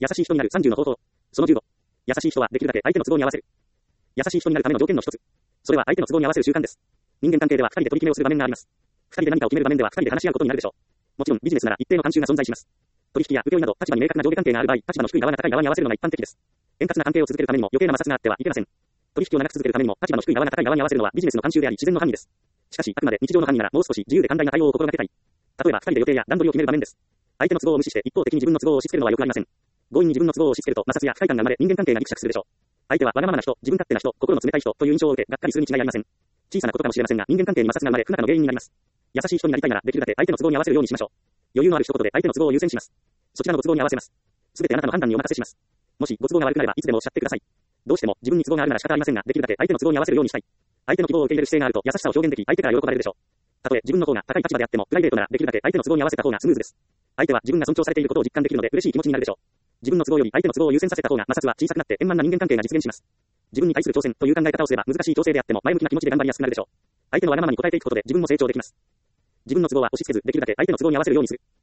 優しい人になる30の方法。その15。優しい人はできるだけ相手の都合に合わせる。優しい人になるための条件の一つ。それは相手の都合に合わせる習慣です。人間関係では二人で取り決めをする場面があります。二人で何かを決める場面では二人で話し合うことになるでしょう。もちろんビジネスなら一定の慣習が存在します。取引や請負など立場に明確な上下関係がある場合、立場の低い側が高い側に合わせるのが一般的です。円滑な関係を続けるためにも余計な摩擦があってはいけません。取引を長く続けるためにも立場の低い側が高い側に合わせるのはビジネスの慣習であり自然の範囲です。しかし、あくまで日常の範囲ならもう少し自由で寛大な対応を心がけたい。例えば、二人で予定や段取りを決める場面です。相手の都合を無視して一方的に自分の都合を押し付けるのは良くありません。強引に自分の都合を押し付けると摩擦や不快感が生まれ人間関係がギクシャクするでしょう。相手はわがままな人、自分勝手な人、心の冷たい人という印象を受け、がっかりするに違いありません。小さなことかもしれませんが、人間関係に摩擦が生まれ、不仲の原因になります。優しい人になりたいなら、できるだけ相手の都合に合わせるようにしましょう。余裕のある一言で相手の都合を優先します。そちらのご都合に合わせます。すべてあなたの判断にお任せします。もしご都合が悪くなればいつでもおっしゃってください。どうしても自分に都合があるなら仕方ありませんが、できるだけ相手の都合に合わせるようにしたい。相手の希望を受け入れる姿勢があると優しさを表現でき、相手から喜ばれるでしょう。たとえ自分の方が高い立場であっても、プライベートならできるだけ相手の都合に合わせた方がスムーズです。相手は自分が尊重されていることを実感できるので嬉しい気持ちになるでしょう。自分の都合より相手の都合を優先させた方が摩擦は小さくなって円満な人間関係が実現します。自分に対する挑戦という考え方をすれば難しい調整であっても前向きな気持ちで頑張りやすくなるでしょう。相手のわがままに応えていくことで自分も成長できます。自分の都合は押し付けず、できるだけ相手の都合に合わせるようにする。